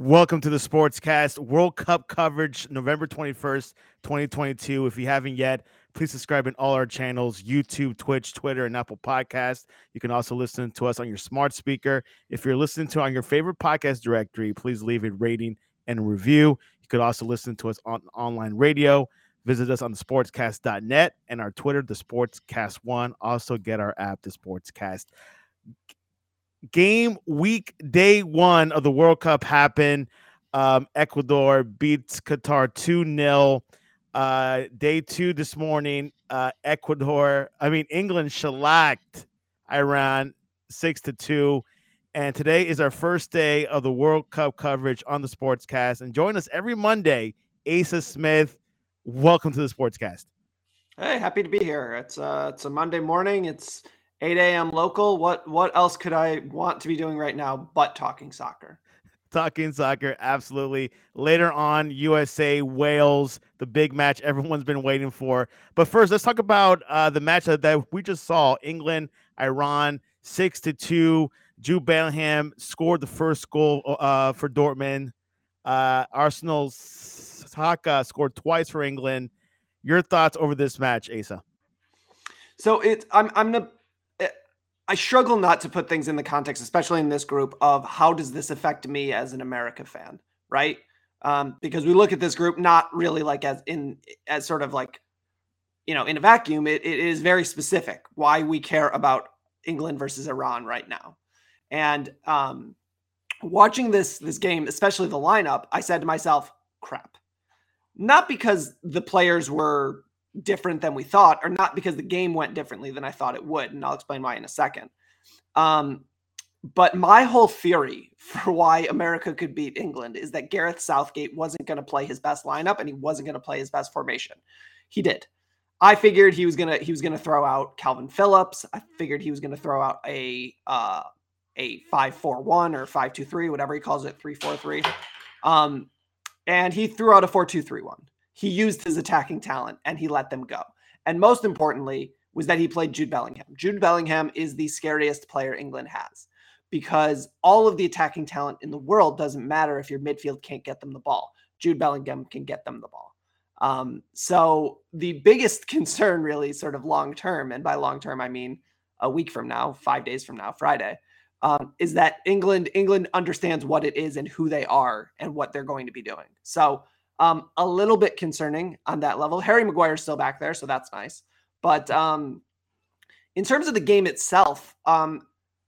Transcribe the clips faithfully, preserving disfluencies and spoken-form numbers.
Welcome to the Sportscast World Cup coverage, November twenty-first, twenty twenty-two. If you haven't yet, please subscribe in all our channels, YouTube, Twitch, Twitter, and Apple Podcasts. You can also listen to us on your smart speaker. If you're listening to on your favorite podcast directory, please leave a rating and a review. You could also listen to us on online radio. Visit us on the sportscast dot net and our Twitter, the Sportscast One. Also get our app, the Sportscast. Game week day one of the World Cup happened. Um, Ecuador beats Qatar two nil. Uh, day two this morning, uh, Ecuador, I mean, England shellacked Iran six to two. And today is our first day of the World Cup coverage on the Sportscast. And join us every Monday, Asa Smith. Welcome to the Sportscast. Hey, happy to be here. It's uh, it's a Monday morning. It's eight a.m. local. What what else could I want to be doing right now but talking soccer? Talking soccer, absolutely. Later on, U S A, Wales, the big match everyone's been waiting for. But first, let's talk about uh, the match that, that we just saw. England, Iran, six to two. Jude Bellingham scored the first goal uh, for Dortmund. Uh, Arsenal's Saka scored twice for England. Your thoughts over this match, Asa? So it's I'm I'm the I struggle not to put things in the context, especially in this group, of how does this affect me as an America fan, right? Um, because we look at this group not really like as in as sort of like, you know, in a vacuum. It, it is very specific why we care about England versus Iran right now. And um, watching this this game, especially the lineup, I said to myself, crap. Not because the players were different than we thought, or not because the game went differently than I thought it would. And I'll explain why in a second. Um, but my whole theory for why America could beat England is that Gareth Southgate wasn't going to play his best lineup and he wasn't going to play his best formation. He did. I figured he was going to, he was going to throw out Calvin Phillips. I figured he was going to throw out a, uh, a five four one or five two three, whatever he calls it, three four three. Um, and he threw out a four two three one. He used his attacking talent and he let them go. And most importantly was that he played Jude Bellingham. Jude Bellingham is the scariest player England has because all of the attacking talent in the world doesn't matter if your midfield can't get them the ball. Jude Bellingham can get them the ball. Um, so the biggest concern really sort of long-term, and by long-term, I mean a week from now, five days from now, Friday, um, is that England, England understands what it is and who they are and what they're going to be doing. So Um, a little bit concerning on that level. Harry Maguire's still back there, so that's nice. But um, in terms of the game itself, um,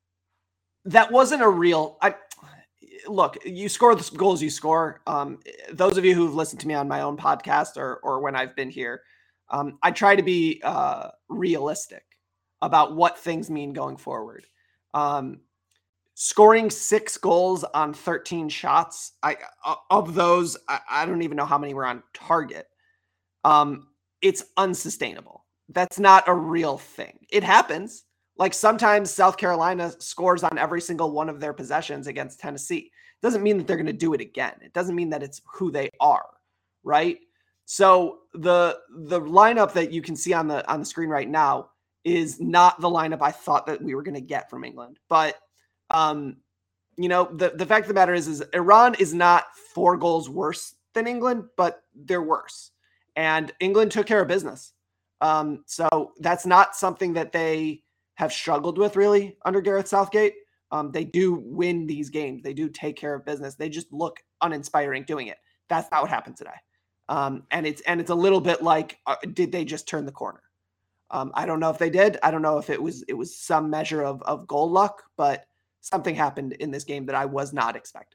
that wasn't a real. I look. You score the goals you score. Um, those of you who've listened to me on my own podcast or or when I've been here, um, I try to be uh, realistic about what things mean going forward. Um, Scoring six goals on thirteen shots, I of those, I, I don't even know how many were on target. Um, it's unsustainable. That's not a real thing. It happens. Like sometimes South Carolina scores on every single one of their possessions against Tennessee. It doesn't mean that they're going to do it again. It doesn't mean that it's who they are, right? So the the lineup that you can see on the on the screen right now is not the lineup I thought that we were going to get from England, but Um, you know, the, the fact of the matter is, is Iran is not four goals worse than England, but they're worse. And England took care of business. Um, so that's not something that they have struggled with really under Gareth Southgate. Um, they do win these games. They do take care of business. They just look uninspiring doing it. That's not what happened today. Um, and it's, and it's a little bit like, uh, did they just turn the corner? Um, I don't know if they did. I don't know if it was, it was some measure of, of goal luck, but something happened in this game that I was not expecting.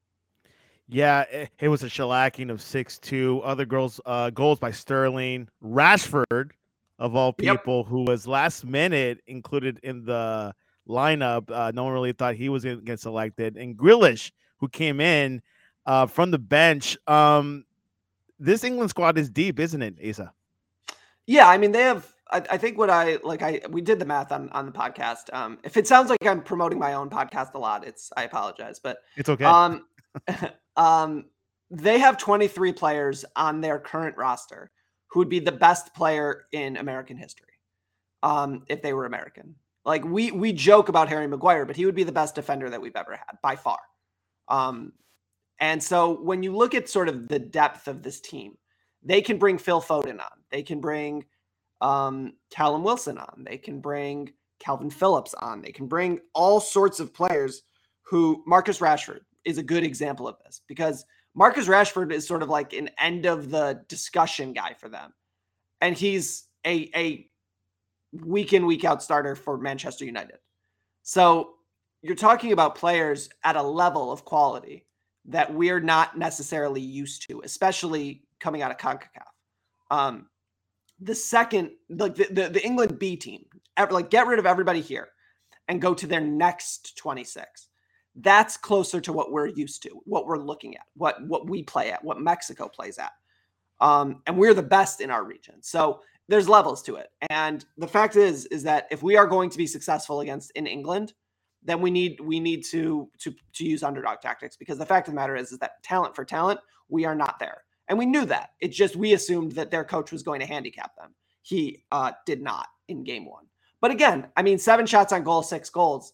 Yeah, it, it was a shellacking of six two. Other goals, uh, goals by Sterling. Rashford, of all people, yep. who was last minute included in the lineup. Uh, no one really thought he was going to get selected. And Grealish, who came in uh, from the bench. Um, this England squad is deep, isn't it, Asa? Yeah, I mean, they have... I, I think what I like, I we did the math on, on the podcast. Um, if it sounds like I'm promoting my own podcast a lot, it's I apologize, but it's okay. Um, um, they have twenty-three players on their current roster who would be the best player in American history, um, if they were American. Like we we joke about Harry Maguire, but he would be the best defender that we've ever had by far. Um, And so when you look at sort of the depth of this team, they can bring Phil Foden on. They can bring um, Callum Wilson on. They can bring Calvin Phillips on. They can bring all sorts of players who Marcus Rashford is a good example of this, because Marcus Rashford is sort of like an end of the discussion guy for them. And he's a, a week in, week out starter for Manchester United. So you're talking about players at a level of quality that we're not necessarily used to, especially coming out of CONCACAF. Um, the second, like the, the, the England B team, ever, like get rid of everybody here and go to their next twenty-six. That's closer to what we're used to, what we're looking at, what, what we play at, what Mexico plays at. Um, and we're the best in our region. So there's levels to it. And the fact is, is that if we are going to be successful against in England, then we need we need to to to use underdog tactics, because the fact of the matter is, is that talent for talent, we are not there. And we knew that. It's just we assumed that their coach was going to handicap them. He uh, did not in game one. But again, I mean, seven shots on goal, six goals.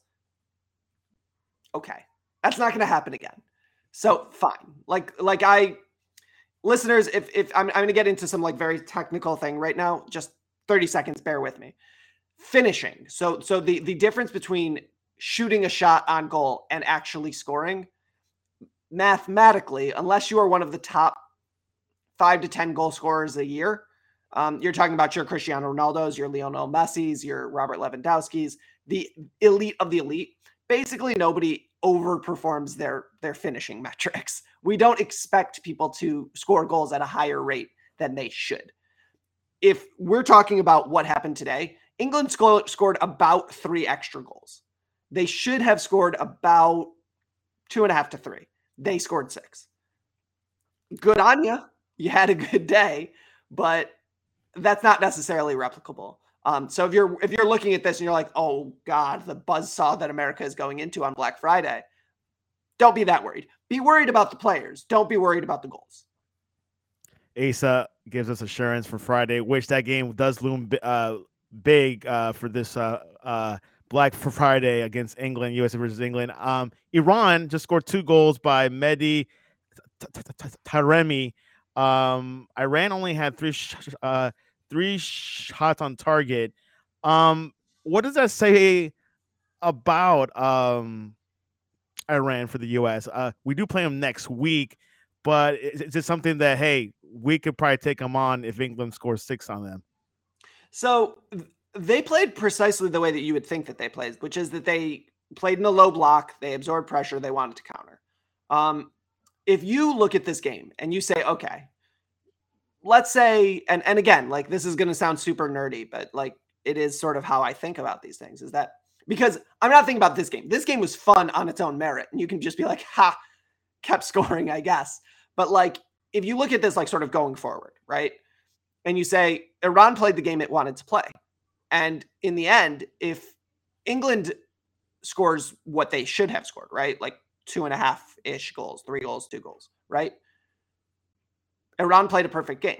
Okay, that's not going to happen again. So fine. Like like I, listeners, if if I'm I'm going to get into some like very technical thing right now, just thirty seconds, bear with me. Finishing. So so the the difference between shooting a shot on goal and actually scoring, mathematically, unless you are one of the top five to ten goal scorers a year, um, you're talking about your Cristiano Ronaldo's, your Lionel Messi's, your Robert Lewandowski's, the elite of the elite. Basically, nobody overperforms their their finishing metrics. We don't expect people to score goals at a higher rate than they should. If we're talking about what happened today, England sco- scored about three extra goals. They should have scored about two and a half to three. They scored six. Good on you. You had a good day, but that's not necessarily replicable. Um, so if you're if you're looking at this and you're like, oh God, the buzzsaw that America is going into on Black Friday, don't be that worried. Be worried about the players. Don't be worried about the goals. Asa gives us assurance for Friday, which that game does loom uh, big uh, for this uh, uh, Black Friday against England, U S A versus England. Um, Iran just scored two goals by Mehdi Taremi. Um, Iran only had three sh- uh, three shots on target. Um, what does that say about um, Iran for the U S? Uh, we do play them next week, but is it something that, hey, we could probably take them on if England scores six on them? So they played precisely the way that you would think that they played, which is that they played in a low block, they absorbed pressure, they wanted to counter. Um, if you look at this game and you say, okay, let's say, and, and again, like this is going to sound super nerdy, but like it is sort of how I think about these things, is that because I'm not thinking about this game. This game was fun on its own merit, and you can just be like, ha, kept scoring, I guess. But like, if you look at this, like sort of going forward, right? And you say, Iran played the game it wanted to play. And in the end, if England scores what they should have scored, right? Like two and a half ish goals, three goals, two goals, right? Iran played a perfect game.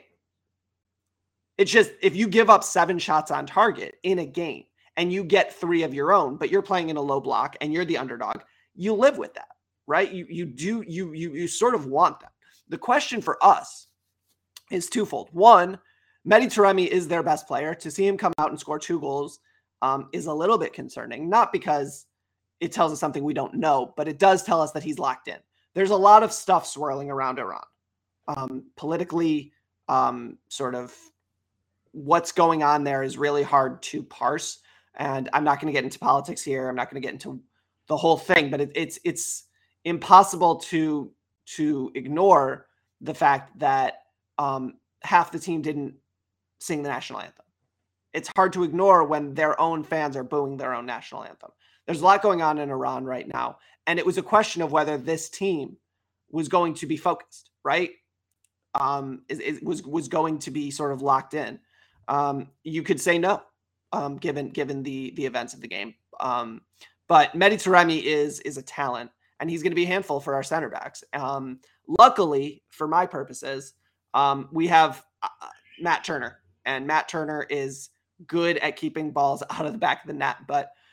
It's just, if you give up seven shots on target in a game and you get three of your own, but you're playing in a low block and you're the underdog, you live with that, right? You, you do, you, you, you sort of want that. The question for us is twofold. One, Mehdi Taremi is their best player. To see him come out and score two goals um, is a little bit concerning, not because it tells us something we don't know, but it does tell us that he's locked in. There's a lot of stuff swirling around Iran. Um, politically, um, sort of what's going on there is really hard to parse. And I'm not going to get into politics here. I'm not going to get into the whole thing, but it, it's it's impossible to to ignore the fact that um, half the team didn't sing the national anthem. It's hard to ignore when their own fans are booing their own national anthem. There's a lot going on in Iran right now. And it was a question of whether this team was going to be focused, right? Um, it, it was, was going to be sort of locked in. Um, you could say no, um, given, given the, the events of the game. Um, but Mehdi Taremi is, is a talent, and he's going to be a handful for our center backs. Um, luckily, for my purposes, um, we have uh, Matt Turner, and Matt Turner is good at keeping balls out of the back of the net. But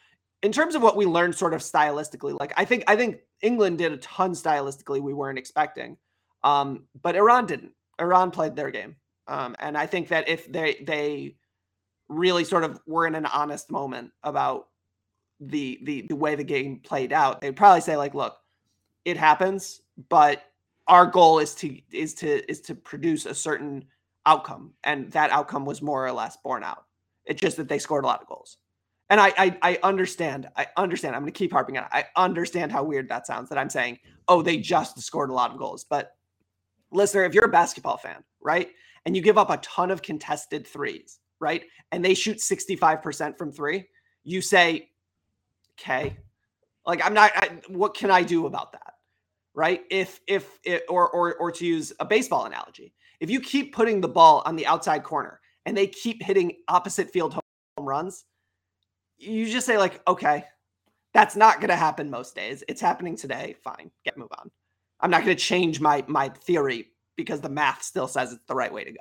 in terms of what we learned sort of stylistically, like I think I think England did a ton stylistically we weren't expecting. Um, but Iran didn't. Iran played their game. Um, and I think that if they they really sort of were in an honest moment about the the the way the game played out, they'd probably say like, look, it happens, but our goal is to is to is to produce a certain outcome, and that outcome was more or less borne out. It's just that they scored a lot of goals. And I I, I understand. I understand. I'm going to keep harping on it. I understand how weird that sounds that I'm saying, oh, they just scored a lot of goals. But listener, if you're a basketball fan, right, and you give up a ton of contested threes, right, and they shoot sixty-five percent from three, you say, okay, like I'm not, I, what can I do about that? Right? If, if, it, or, or, or to use a baseball analogy, if you keep putting the ball on the outside corner and they keep hitting opposite field home runs, you just say like, okay, that's not going to happen most days. It's happening today. Fine. Get move on. I'm not going to change my, my theory because the math still says it's the right way to go.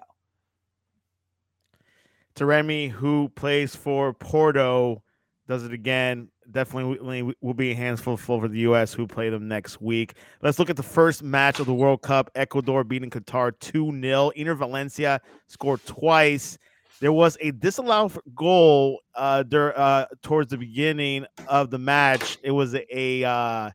Taremi, who plays for Porto, does it again. Definitely will be a handful for the U S who play them next week. Let's look at the first match of the World Cup. Ecuador beating Qatar two nil. Iner Valencia scored twice. There was a disallowed goal uh, there, uh, towards the beginning of the match. It was a uh,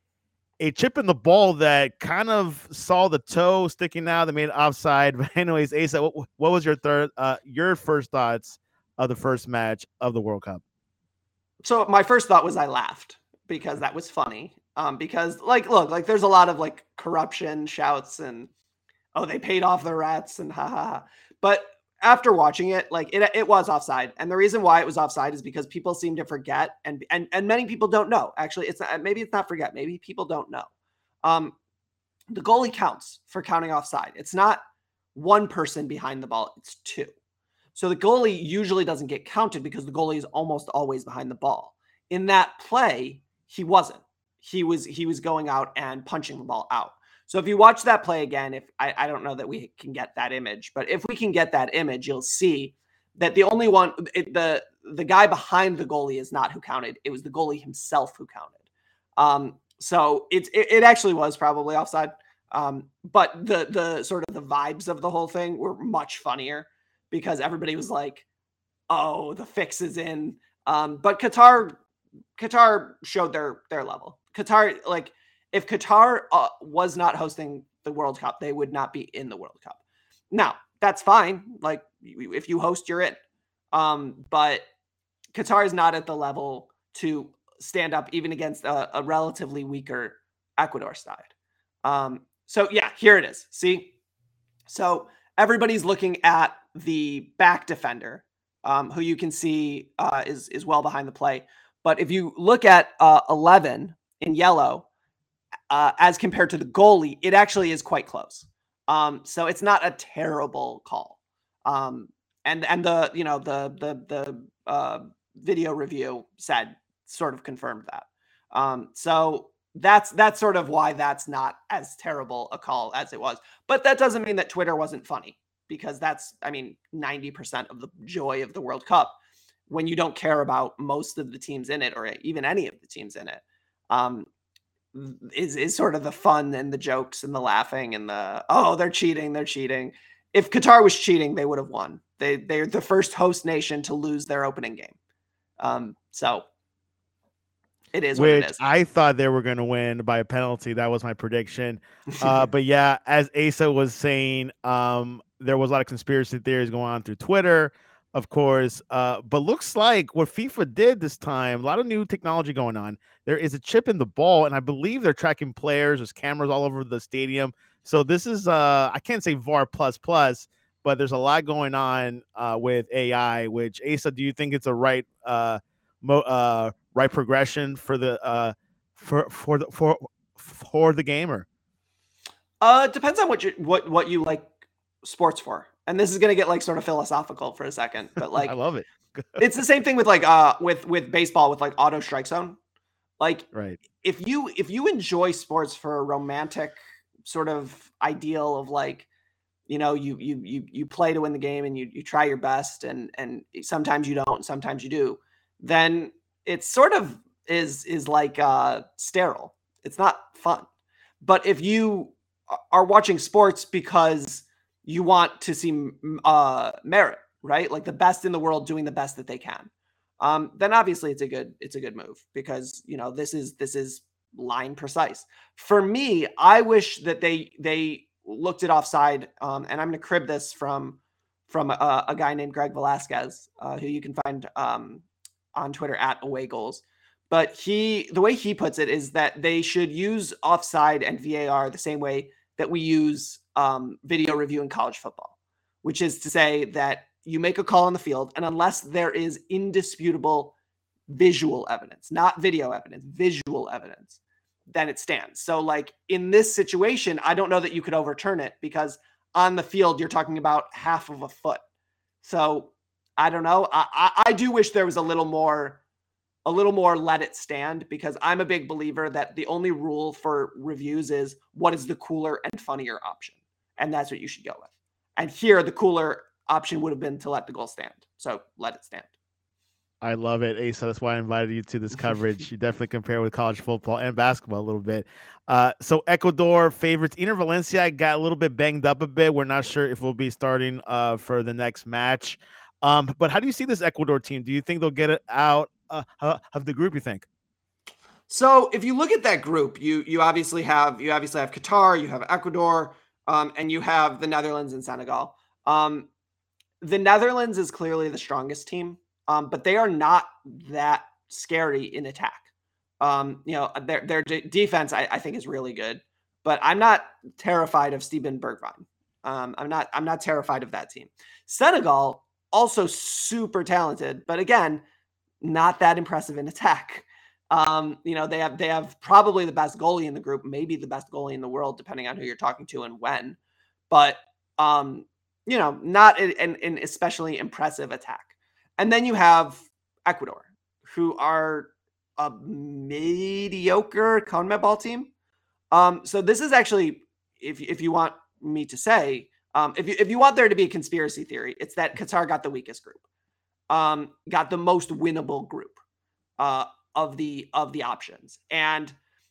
a chip in the ball that kind of saw the toe sticking out that made it offside. But anyways, Asa, what, what was your third, uh, your first thoughts of the first match of the World Cup? So my first thought was I laughed because that was funny. Um, because like, look, like there's a lot of like corruption shouts and, oh, they paid off the rats and ha ha ha. But after watching it, like it, it was offside. And the reason why it was offside is because people seem to forget. And, and, and many people don't know, actually. It's not, maybe it's not forget. Maybe people don't know. Um, the goalie counts for counting offside. It's not one person behind the ball. It's two. So the goalie usually doesn't get counted because the goalie is almost always behind the ball. In that play, he wasn't. He was he was going out and punching the ball out. So if you watch that play again, if I, I don't know that we can get that image, but if we can get that image, you'll see that the only one, it, the the guy behind the goalie is not who counted. It was the goalie himself who counted. Um, so it, it it actually was probably offside. Um, but the the sort of the vibes of the whole thing were much funnier, because everybody was like, oh, the fix is in. Um, but Qatar, Qatar showed their, their level. Qatar, like if Qatar uh, was not hosting the World Cup, they would not be in the World Cup. Now that's fine. Like if you host, you're in. Um, but Qatar is not at the level to stand up even against a, a relatively weaker Ecuador side. Um, so yeah, here it is. See, so everybody's looking at the back defender, um, who you can see uh, is is well behind the play. But if you look at uh, eleven in yellow, uh, as compared to the goalie, it actually is quite close. Um, so it's not a terrible call. Um, and and the you know the the the uh, video review said sort of confirmed that. Um, so that's that's sort of why that's not as terrible a call as it was. But that doesn't mean that Twitter wasn't funny, because that's, I mean, ninety percent of the joy of the World Cup, when you don't care about most of the teams in it, or even any of the teams in it, um, is, is sort of the fun and the jokes and the laughing and the, oh, they're cheating, they're cheating. If Qatar was cheating, they would have won. They, they're the first host nation to lose their opening game. Um, so it is Which what it is. I thought they were going to win by a penalty. That was my prediction. Uh, but yeah, as Asa was saying, um, there was a lot of conspiracy theories going on through Twitter, of course. Uh, but looks like what FIFA did this time, a lot of new technology going on. There is a chip in the ball, and I believe they're tracking players. There's cameras all over the stadium. So this is, uh, I can't say V A R plus plus, but there's a lot going on uh, with A I, which, Asa, do you think it's a right uh, mo- uh, right progression for the uh, for for the for for the gamer? Uh, it depends on what you what what you like sports for. And this is gonna get like sort of philosophical for a second, but like I love it. it's the same thing with like uh with with baseball with like auto strike zone. Like Right. if you if you enjoy sports for a romantic sort of ideal of like, you know, you you you you play to win the game and you you try your best, and and sometimes you don't, sometimes you do, then it sort of is is like uh, sterile. It's not fun. But if you are watching sports because you want to see uh, merit, right? Like the best in the world doing the best that they can, um, then obviously it's a good it's a good move because you know this is this is line precise. For me, I wish that they they looked at offside, um, and I'm going to crib this from from a, a guy named Greg Velasquez, uh, who you can find um, on Twitter at Away Goals. But he, the way he puts it is that they should use offside and V A R the same way that we use um, video review in college football, which is to say that you make a call on the field, and unless there is indisputable visual evidence, not video evidence, visual evidence, then it stands. So like in this situation, I don't know that you could overturn it because on the field, you're talking about half of a foot. So I don't know. I, I, I do wish there was a little more a little more let it stand because I'm a big believer that the only rule for reviews is what is the cooler and funnier option. And that's what you should go with. And here, the cooler option would have been to let the goal stand. So let it stand. I love it, Asa. That's why I invited you to this coverage. You definitely compare with college football and basketball a little bit. Uh, so Ecuador favorites. Iner Valencia got a little bit banged up a bit. We're not sure if we'll be starting uh, for the next match. Um, but how do you see this Ecuador team? Do you think they'll get it out uh, of the group, you think? So if you look at that group, you you obviously have you obviously have Qatar, you have Ecuador, um, and you have the Netherlands and Senegal. Um, the Netherlands is clearly the strongest team, um, but they are not that scary in attack. Um, you know, their their d- defense I, I think is really good, but I'm not terrified of Steven Bergwijn. Um, I'm not I'm not terrified of that team. Senegal also super talented, but again, not that impressive in attack. Um, you know, they have they have probably the best goalie in the group, maybe the best goalie in the world, depending on who you're talking to and when. But um, you know, not an, an especially impressive attack. And then you have Ecuador, who are a mediocre CONMEBOL team. Um, so this is actually, if if you want me to say, um, if you if you want there to be a conspiracy theory, it's that Qatar got the weakest group, um, got the most winnable group. Uh, of the of the options. And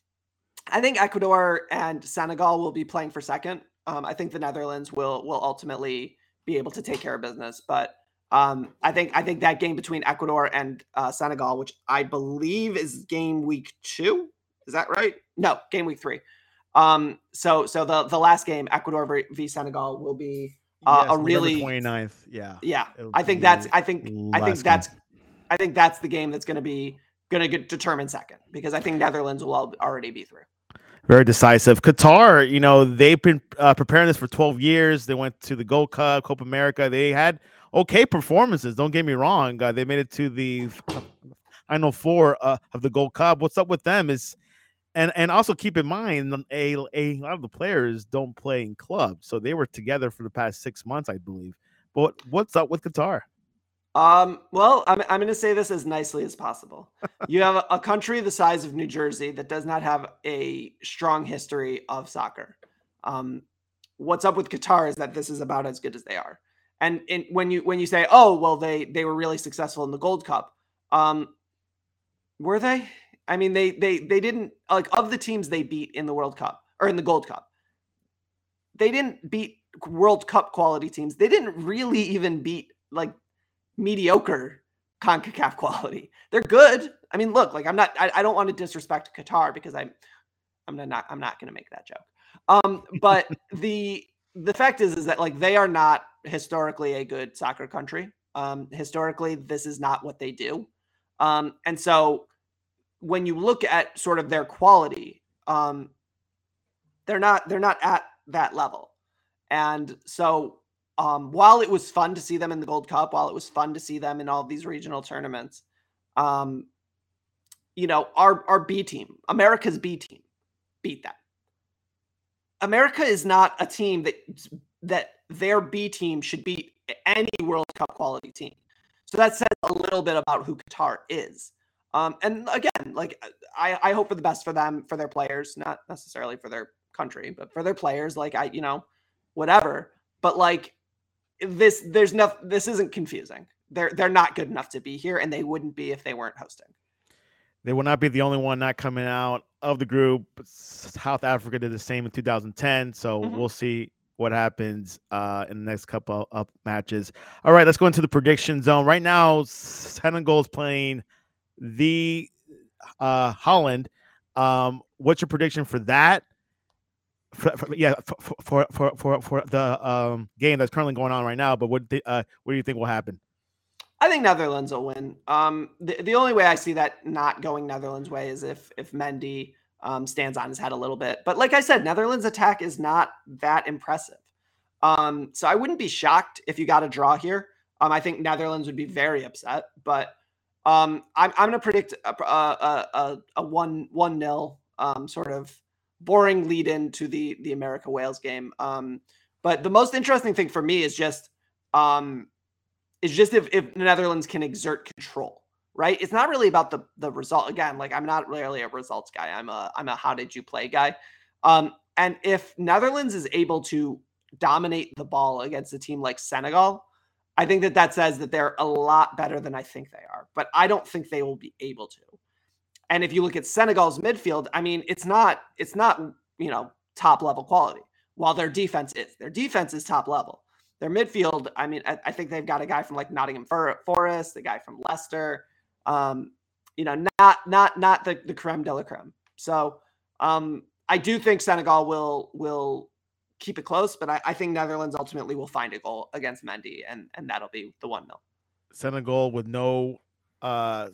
I think Ecuador and Senegal will be playing for second. Um, I think the Netherlands will will ultimately be able to take care of business. But um, I think I think that game between Ecuador and uh, Senegal, which I believe is game week two, is that right? No, game week three. Um, so so the the last game, Ecuador v Senegal, will be uh, yes, a really twenty-ninth. Yeah, yeah. I think that's I think I think that's game. I think that's the game that's going to be going to get determined second because I think Netherlands will already be through. Very decisive. Qatar, you know, they've been uh, preparing this for twelve years. They went to the Gold Cup, Copa America. They had okay performances. Don't get me wrong. Uh, they made it to the Final Four uh, of the Gold Cup. What's up with them is, and and also keep in mind, a, a lot of the players don't play in clubs. So they were together for the past six months, I believe. But what's up with Qatar? Um, well, I'm, I'm going to say this as nicely as possible. You have a, a country the size of New Jersey that does not have a strong history of soccer. Um, what's up with Qatar is that this is about as good as they are. And in, when you when you say, oh, well, they they were really successful in the Gold Cup, um, were they? I mean, they they they didn't like of the teams they beat in the World Cup or in the Gold Cup. They didn't beat World Cup quality teams. They didn't really even beat like mediocre CONCACAF quality. They're good. I mean, look, like I'm not, I, I don't want to disrespect Qatar because I'm, I'm not, I'm not going to make that joke. Um, but the, the fact is, is that like, they are not historically a good soccer country. Um, historically, this is not what they do. Um, and so when you look at sort of their quality, um, they're not, they're not at that level. And so Um, while it was fun to see them in the Gold Cup, while it was fun to see them in all of these regional tournaments, um, you know, our, our B team, America's B team, beat them. America is not a team that that their B team should beat any World Cup quality team. So that says a little bit about who Qatar is. Um, and again, like I, I hope for the best for them, for their players, not necessarily for their country, but for their players. Like I, you know, whatever. But like, This there's no this isn't confusing. They're they're not good enough to be here, and they wouldn't be if they weren't hosting. They will not be the only one not coming out of the group. South Africa did the same in two thousand ten, so Mm-hmm. we'll see what happens uh, in the next couple of matches. All right, let's go into the prediction zone. Right now, Senegal is playing the uh, Holland. Um, what's your prediction for that? For, for, yeah, for, for for for for the um, game that's currently going on right now. But what uh, what do you think will happen? I think Netherlands will win. Um, the, the only way I see that not going Netherlands' way is if if Mendy um, stands on his head a little bit. But like I said, Netherlands' attack is not that impressive. Um, so I wouldn't be shocked if you got a draw here. Um, I think Netherlands would be very upset. But um, I'm I'm going to predict a a, a, a one one nil um, sort of boring lead into the the America Wales game. Um, but the most interesting thing for me is just. Um, It's just if, if the Netherlands can exert control, right? It's not really about the the result. Again, like I'm not really a results guy. I'm a I'm a how did you play guy. Um, and if Netherlands is able to dominate the ball against a team like Senegal, I think that that says that they're a lot better than I think they are. But I don't think they will be able to. And if you look at Senegal's midfield, I mean, it's not it's not you know top level quality. While their defense is, their defense is top level. Their midfield, I mean, I, I think they've got a guy from like Nottingham Forest, a guy from Leicester, um, you know, not not not the, the creme de la creme. So um, I do think Senegal will will keep it close, but I, I think Netherlands ultimately will find a goal against Mendy, and and that'll be the one nil. Senegal with no uh,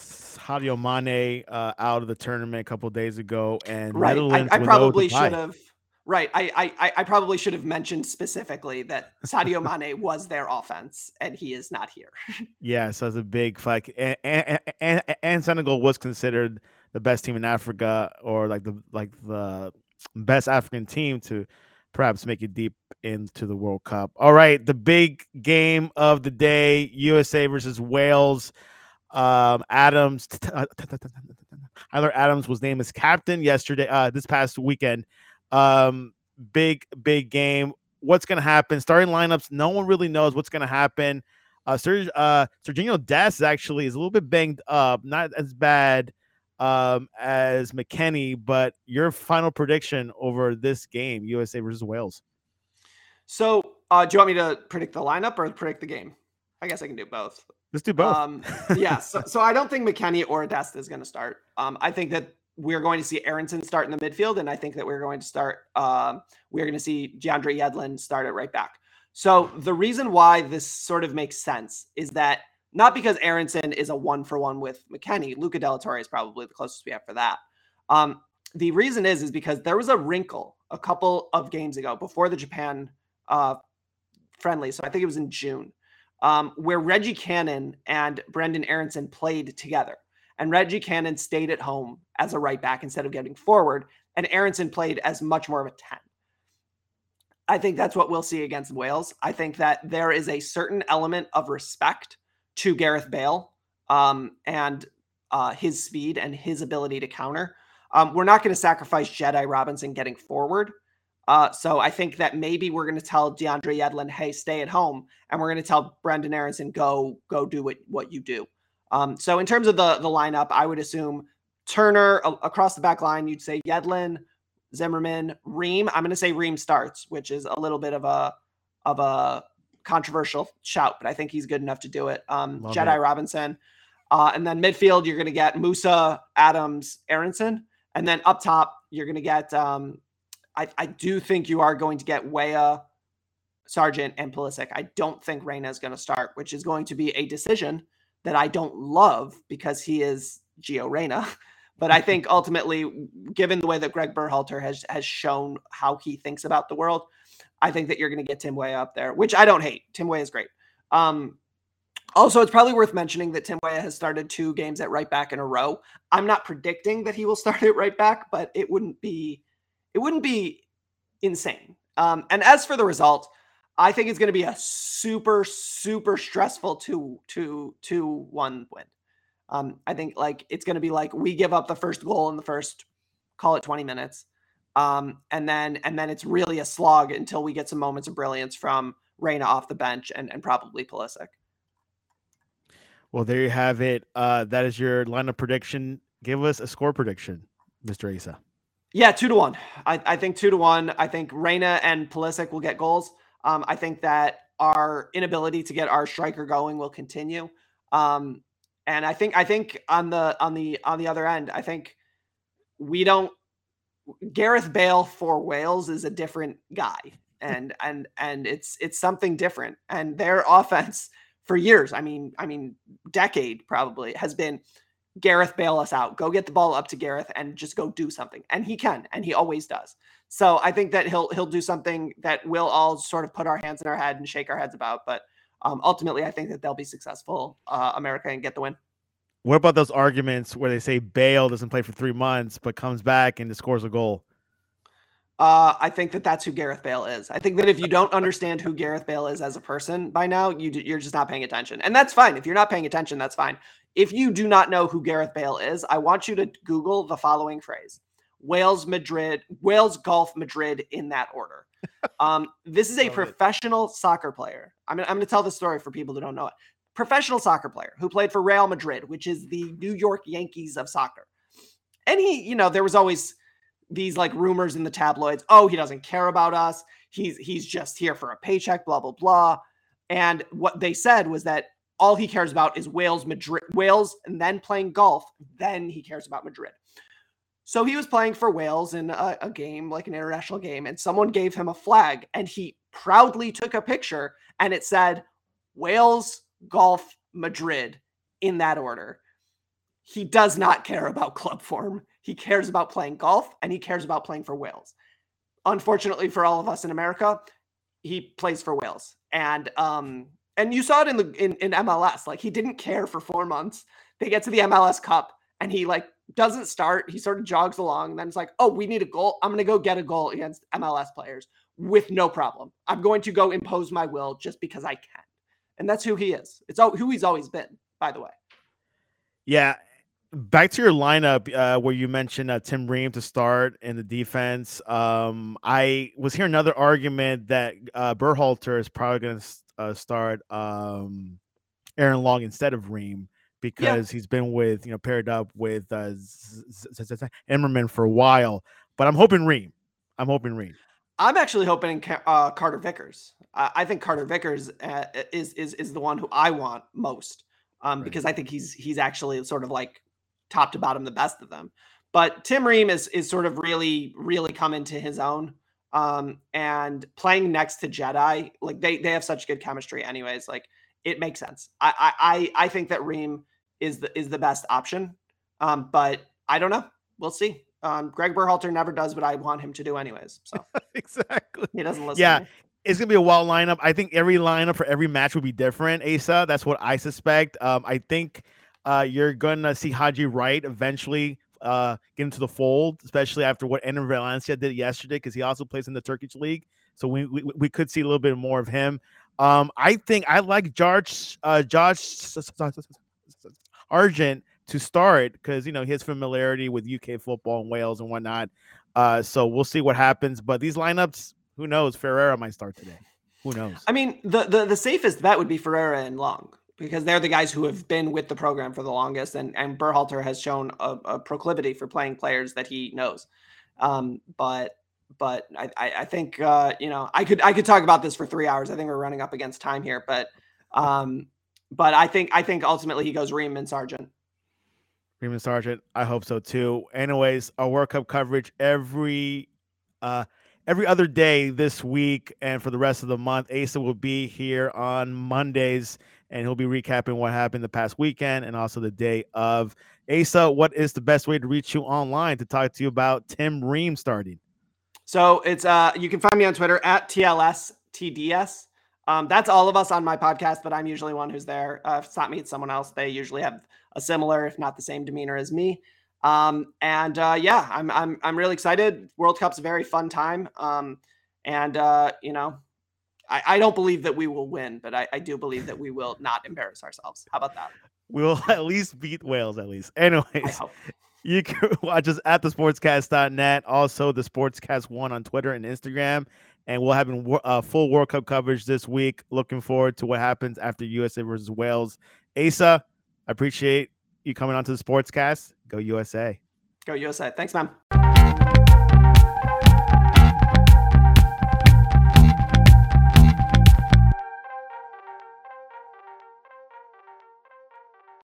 Sadio Mane uh, out of the tournament a couple of days ago, and right. Netherlands I, I with probably no should have. Right. I, I I probably should have mentioned specifically that Sadio Mane was their offense and he is not here. Yeah, so it's a big fuck. And, and, and, and Senegal was considered the best team in Africa, or like the like the best African team to perhaps make it deep into the World Cup. All right, the big game of the day: U S A versus Wales. Um, Adams, Tyler Adams was named as captain yesterday. Uh, this past weekend. Um, big, big game. What's going to happen? Starting lineups, no one really knows what's going to happen. Uh, Serge, uh, Serginho Dest actually is a little bit banged up, not as bad um, as McKennie, but your final prediction over this game, U S A versus Wales. So, uh, do you want me to predict the lineup or predict the game? I guess I can do both. Let's do both. Um, yeah. So, so I don't think McKennie or Dest is going to start. Um, I think that we're going to see Aronson start in the midfield, and I think that we're going to start. Uh, we're going to see DeAndre Yedlin start at right back. So the reason why this sort of makes sense is that not because Aronson is a one for one with McKennie. Luca de la Torre is probably the closest we have for that. Um, the reason is is because there was a wrinkle a couple of games ago before the Japan uh, friendly. So I think it was in June, um, where Reggie Cannon and Brendan Aronson played together. And Reggie Cannon stayed at home as a right back instead of getting forward. And Aronson played as much more of a ten. I think that's what we'll see against Wales. I think that there is a certain element of respect to Gareth Bale um, and uh, his speed and his ability to counter. Um, we're not going to sacrifice Jedi Robinson getting forward. Uh, so I think that maybe we're going to tell DeAndre Yedlin, hey, stay at home. And we're going to tell Brendan Aronson, go, go do what, what you do. Um, so in terms of the, the lineup, I would assume Turner a- across the back line. You'd say Yedlin, Zimmerman, Ream. I'm going to say Ream starts, which is a little bit of a of a controversial shout, but I think he's good enough to do it. Um, Jedi it. Robinson. Uh, and then midfield, you're going to get Musa, Adams, Aronson. And then up top, you're going to get, um, I, I do think you are going to get Weah, Sargent, and Pulisic. I don't think Reyna is going to start, which is going to be a decision that I don't love because he is Gio Reyna. But I think ultimately, given the way that Greg Berhalter has, has shown how he thinks about the world, I think that you're going to get Tim Weah up there, which I don't hate. Tim Weah is great. Um, also, it's probably worth mentioning that Tim Weah has started two games at right back in a row. I'm not predicting that he will start at right back, but it wouldn't be it wouldn't be insane. Um, and as for the result, I think it's going to be a super, super stressful two, two, two, one win. Um, I think like it's going to be like we give up the first goal in the first, call it twenty minutes. Um, and then and then it's really a slog until we get some moments of brilliance from Reyna off the bench and, and probably Pulisic. Well, there you have it. Uh, that is your lineup prediction give us a score prediction, Mister Asa. Yeah, two to one. I, I think two to one. I think Reyna and Pulisic will get goals. Um, I think that our inability to get our striker going will continue. Um, and I think I think on the on the on the other end, I think we don't. Gareth Bale for Wales is a different guy, and and and it's it's something different. And their offense for years, I mean, I mean, decade probably has been Gareth bail us out. Go get the ball up to Gareth and just go do something. And he can, and he always does. So I think that he'll he'll do something that we'll all sort of put our hands in our head and shake our heads about. But um, ultimately, I think that they'll be successful, uh, America, and get the win. What about those arguments where they say Bale doesn't play for three months but comes back and scores a goal? Uh, I think that that's who Gareth Bale is. I think that if you don't understand who Gareth Bale is as a person by now, you do, you're just not paying attention. And that's fine. If you're not paying attention, that's fine. If you do not know who Gareth Bale is, I want you to Google the following phrase: Wales, Madrid, Wales, Golf, Madrid, in that order. Um, this is a professional soccer player. I'm, I'm going to tell the story for people who don't know it. Professional soccer player who played for Real Madrid, which is the New York Yankees of soccer. And he, you know, there was always these like rumors in the tabloids. Oh, he doesn't care about us. He's, he's just here for a paycheck, blah, blah, blah. And what they said was that all he cares about is Wales, Madrid, Wales, and then playing golf. Then he cares about Madrid. So he was playing for Wales in a, a game, like an international game, and someone gave him a flag and he proudly took a picture and it said Wales, Golf, Madrid, in that order. He does not care about club form. He cares about playing golf and he cares about playing for Wales. Unfortunately for all of us in America, he plays for Wales. And um, and you saw it in the in, in M L S. Like, he didn't care for four months. They get to the M L S Cup and he like doesn't start. He sort of jogs along. And then it's like, oh, we need a goal. I'm going to go get a goal against M L S players with no problem. I'm going to go impose my will just because I can. And that's who he is. It's who he's always been, by the way. Yeah. Back to your lineup uh, where you mentioned uh, Tim Ream to start in the defense. Um, I was hearing another argument that uh, Berhalter is probably going to uh, start um, Aaron Long instead of Ream because yeah. he's been with, you know, paired up with uh, Emmerman for a while. But I'm hoping Ream. I'm hoping Ream. I'm actually hoping uh, Carter Vickers. Uh, I think Carter Vickers uh, is is is the one who I want most um, right. because I think he's he's actually sort of like top to bottom the best of them. But Tim Ream is is sort of really really come into his own um, and playing next to Jedi. Like they they have such good chemistry, anyways. Like it makes sense. I I I think that Ream is the is the best option. Um, but I don't know. We'll see. Um, Greg Berhalter never does what I want him to do anyways. So exactly. He doesn't listen. Yeah. To me. It's going to be a wild lineup. I think every lineup for every match will be different, Asa. That's what I suspect. Um, I think uh, you're going to see Haji Wright eventually uh, get into the fold, especially after what Enner Valencia did yesterday, because he also plays in the Turkish league. So we, we we could see a little bit more of him. Um, I think I like Josh, uh, Josh Argent to start because, you know, he has familiarity with U K football and Wales and whatnot. Uh, so we'll see what happens. But these lineups, who knows? Ferreira might start today. Who knows? I mean, the, the, the safest bet would be Ferreira and Long because they're the guys who have been with the program for the longest. And, and Berhalter has shown a, a proclivity for playing players that he knows. Um, but but I, I think, uh, you know, I could I could talk about this for three hours. I think we're running up against time here. But um, but I think I think ultimately he goes Ream and Sargent. Ream and Sargent. I hope so, too. Anyways, our World Cup coverage every uh, – every other day this week and for the rest of the month. Asa will be here on Mondays and he'll be recapping what happened the past weekend and also the day of. Asa, what is the best way to reach you online to talk to you about Tim Ream starting? So it's uh you can find me on Twitter at T L S T D S. Um, that's all of us on my podcast, but I'm usually one who's there. Uh, if it's not me, it's someone else. They usually have a similar, if not the same demeanor as me. Um, and, uh, yeah, I'm, I'm, I'm really excited. World Cup's a very fun time. Um, and, uh, you know, I, I don't believe that we will win, but I, I do believe that we will not embarrass ourselves. How about that? We'll at least beat Wales, at least. Anyways, you can watch us at the sportscast dot net. Also the Sportscast One on Twitter and Instagram. And we'll have a uh, full World Cup coverage this week. Looking forward to what happens after U S A versus Wales. Asa, I appreciate you coming onto the Sportscast. Go U S A. Go U S A. Thanks, man.